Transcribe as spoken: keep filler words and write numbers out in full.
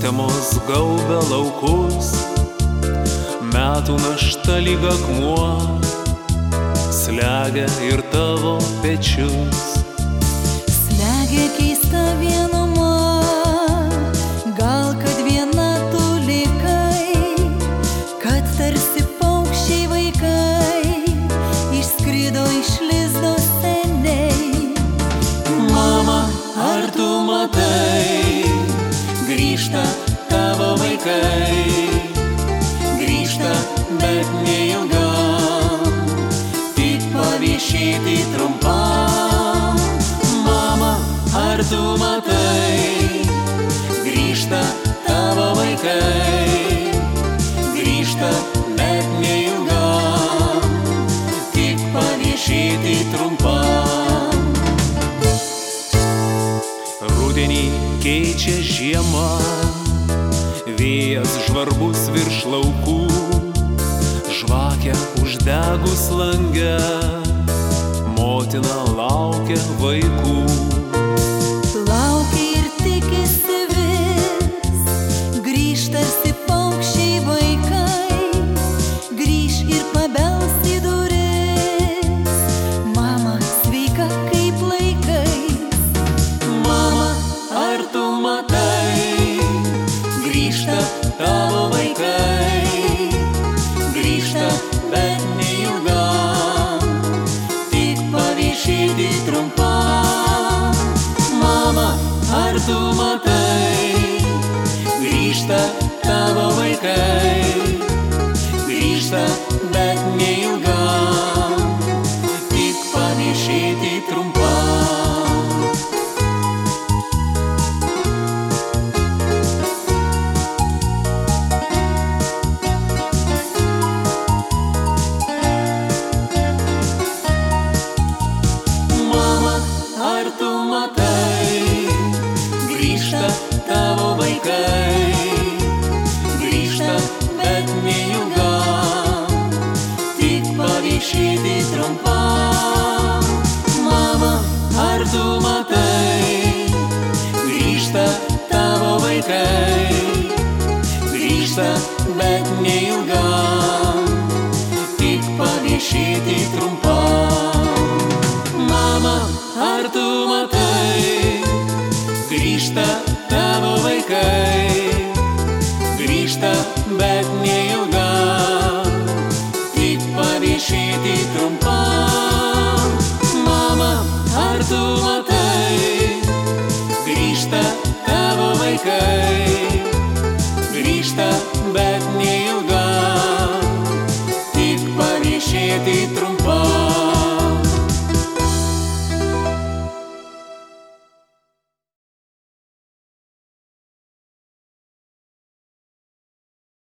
Sutemos gaubia laukus, metų našta lyg akmuo slegia ir tavo pečius. Slegia keista vienuma, gal kad viena tu likai, kad tarsi paukščiai vaikai išskrido iš lizdo seniai. Mama, ar tu matai, grįžta tavo vaikai, grįžta, bet neilgam, tik paviešėti trumpam. Mama, ar tu matai, grįžta tavo vaikai, grįžta, bet neilgam, tik paviešėti trumpam. Rudenį keičia žiema, vėjas žvarbus virš laukų, žvakę uždegus lange, motina laukia vaikų. Laukia ir tikisi vis, grįž tarsi paukščiai vaikai, grįž ir pabels į duris. Mama, sveika kaip laikais. Mama, ar tu matai, grįžta tavo vaikai, grįžta, bet neilgam, tik paviešėti trumpam. Mama, ar tu matai, grįžta tavo vaikai, grįžta, bet neilgam, tik paviešėti trumpam. Ar tu matai, grįžta tavo vaikai, grįžta, bet neilgam, tik paviešėti trumpam. Mama, ar tu matai, grįžta tavo vaikai, grįžta, bet neilgam, tik paviešėti trumpam. Mama, ar tu matai, grįžta